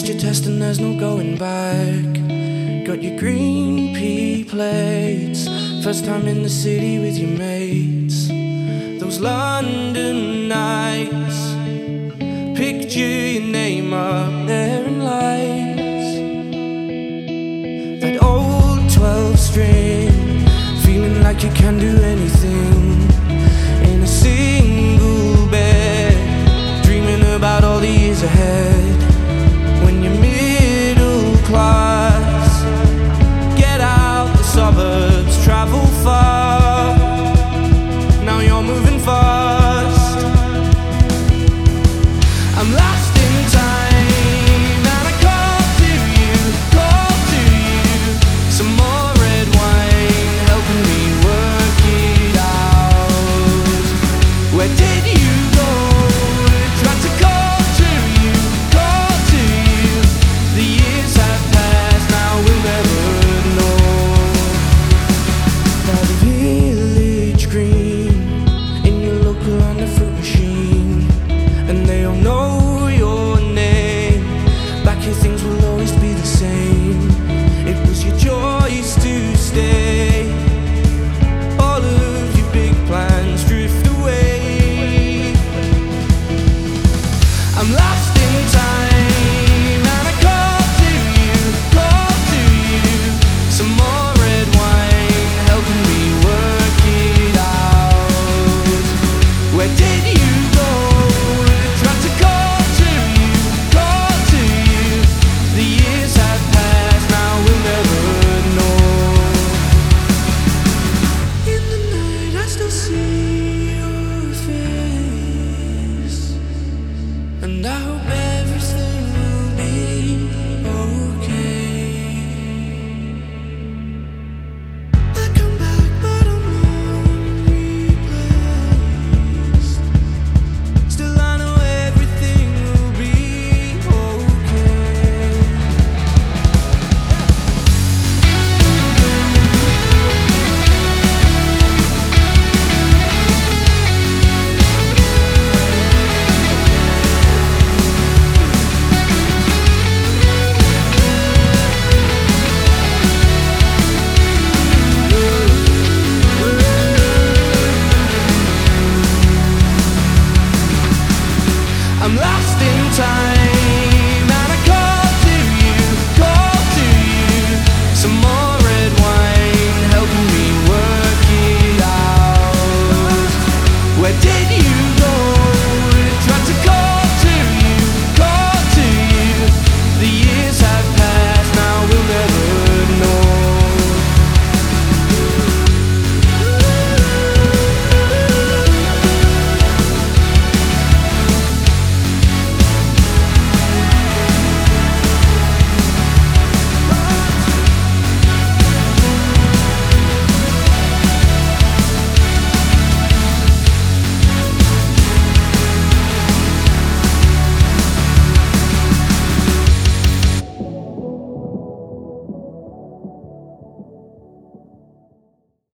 passed your test and there's no going back. Got your green pea plates, first time in the city with your mates. Those London nights, picture your name up there in lights. That old 12 string, feeling like you can do anything.